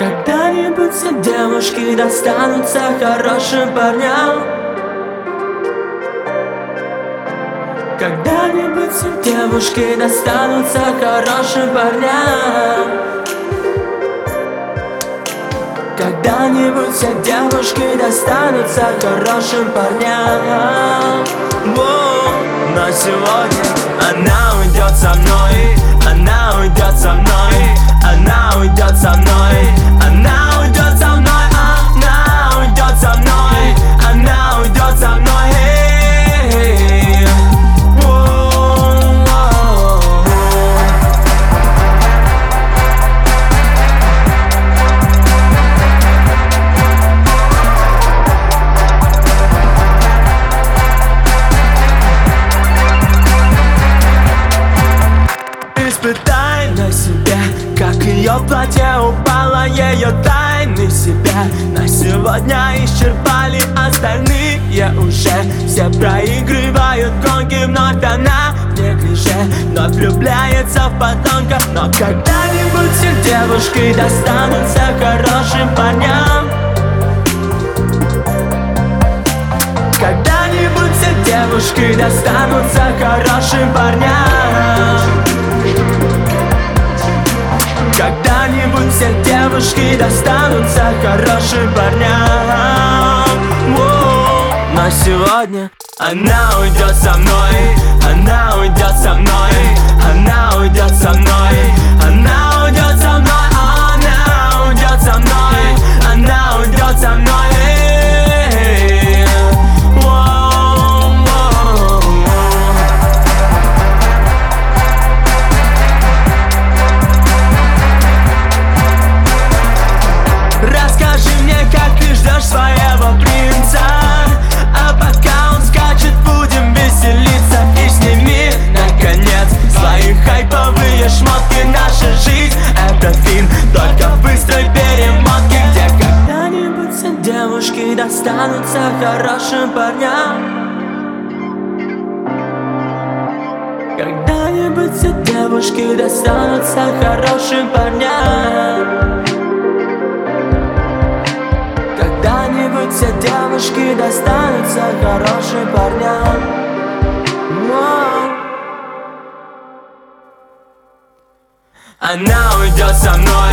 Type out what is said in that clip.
Когда-нибудь все девушки достанутся хорошим парням. Когда-нибудь все девушки достанутся хорошим парням. Когда-нибудь все девушки достанутся хорошим парням. Но сегодня она уйдет со мной, она уйдет со мной, она уйдет со мной, она уйдет со мной, она уйдет со мной, она уйдет со мной. Испытай на себе, как ее платье упало, ее тайны себя на сегодня исчерпали остальные уже. Все проигрывают гонки, вновь она не клише, вновь влюбляется в подонка. Но когда-нибудь все девушки достанутся хорошим парням. Когда-нибудь все девушки достанутся хорошим парням. Когда-нибудь все девушки достанутся хорошим парням. Но сегодня она уйдет со мной, она уйдет со мной, она уйдет со мной, она уйдет со мной, она уйдет со мной, она уйдет со мной. Расскажи мне, как ты ждешь своего принца, а пока он скачет, будем веселиться. И сними, наконец, свои хайповые шмотки. Наша жизнь — это фильм, только в быстрой перемотке, где когда-нибудь все девушки достанутся хорошим парням. Когда-нибудь все девушки достанутся хорошим парням. Когда-нибудь все девушки достанутся хорошим парням. Она уйдет со мной.